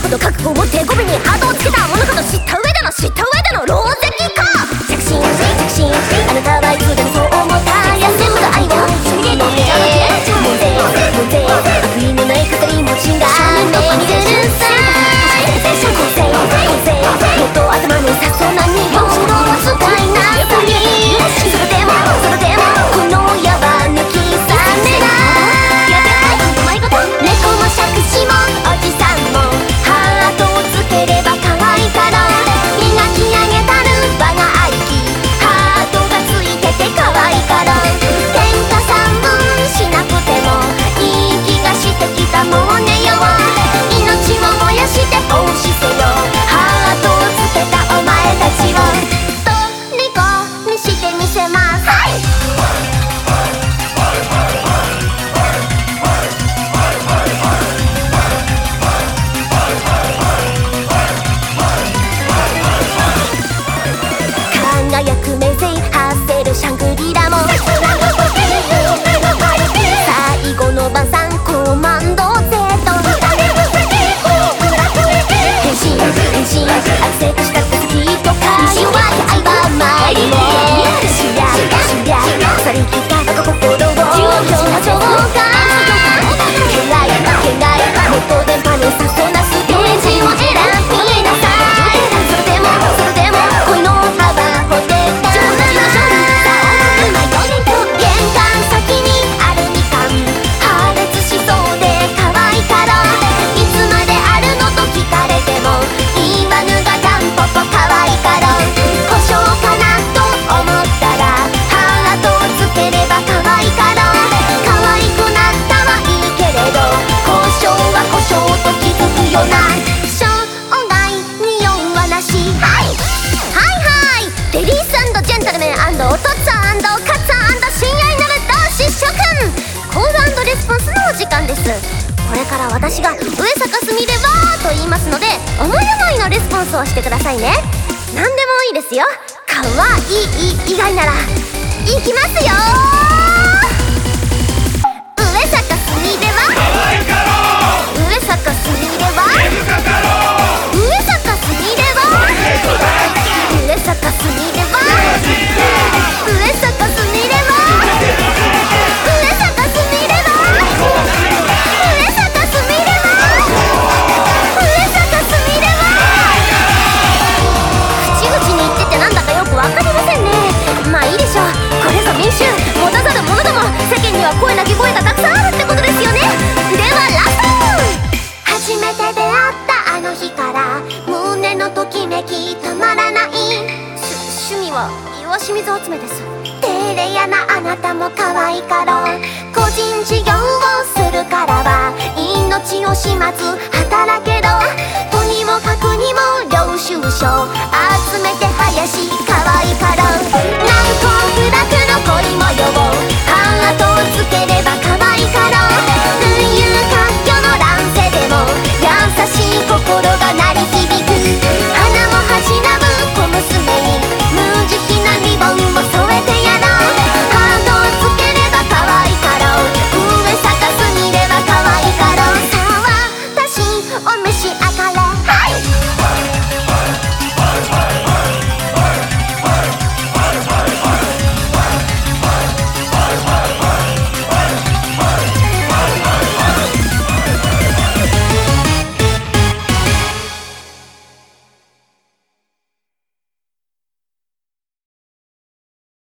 ほど覚悟を持って語尾にハートをつけたものかと知った上での牢石か。着信あなたはいつでもそう思ったや全部が愛を飲め悪意のない語り持ちがどこに出るさ。もっと頭のさそうな日本語を使いなさい。それでもこの矢は抜き去れない。猫も杓子もおじさんもハートをつければ可愛いから磨き上げたる我が愛機ハートがついてて可愛いから喧嘩三分しなくてもいい気がしてきたもんねよ。命も燃やして奉仕せよハートをつけたお前たちをとりこにしてみせます。輝くメゼイ発せるシャングリラも最後の晩餐コマンド Z 変身アクセクしたって好きとか弱い愛は前にもしりゃ腐りきった心を重要な情報がけらいもっと電波にさそうなステージを選びなさい。それでも恋の幅を出た玄関先にあるみかん破裂しそうで可愛いからいつまであるのと聞かれても言わぬがたんぽぽ可愛いから故障かなと思ったらハートをつければ可愛いから可愛くなったはいいけれど故障は故障と気づくよな生涯に用はなし。はいレディース&ジェントルメン&おとっつぁん&カッツァん&親愛なる同志諸君コール&レスポンスのお時間です。これから私が上坂すみれはと言いますので思い思いのレスポンスをしてくださいね。何でもいいですよ。かわいい以外ならいきますよ。上坂すみれは上坂すみれは上坂すみれは上坂すみれは上坂すみれは上坂すみれは上坂すみれは上坂すみれは口々に言っててなんだかよくわかりませんね。まあいいでしょう。これぞ民衆持たざる者ども世間には声なき声がたくさんあるってことですよね。ではラスト初めて出会ったあの日から胸のときめき止まらない。趣味は岩清水集めです。照れ屋なあなたも可愛いから個人事業をするからは命を惜しまず働けろとにもかくにも領収書集めて林可愛いから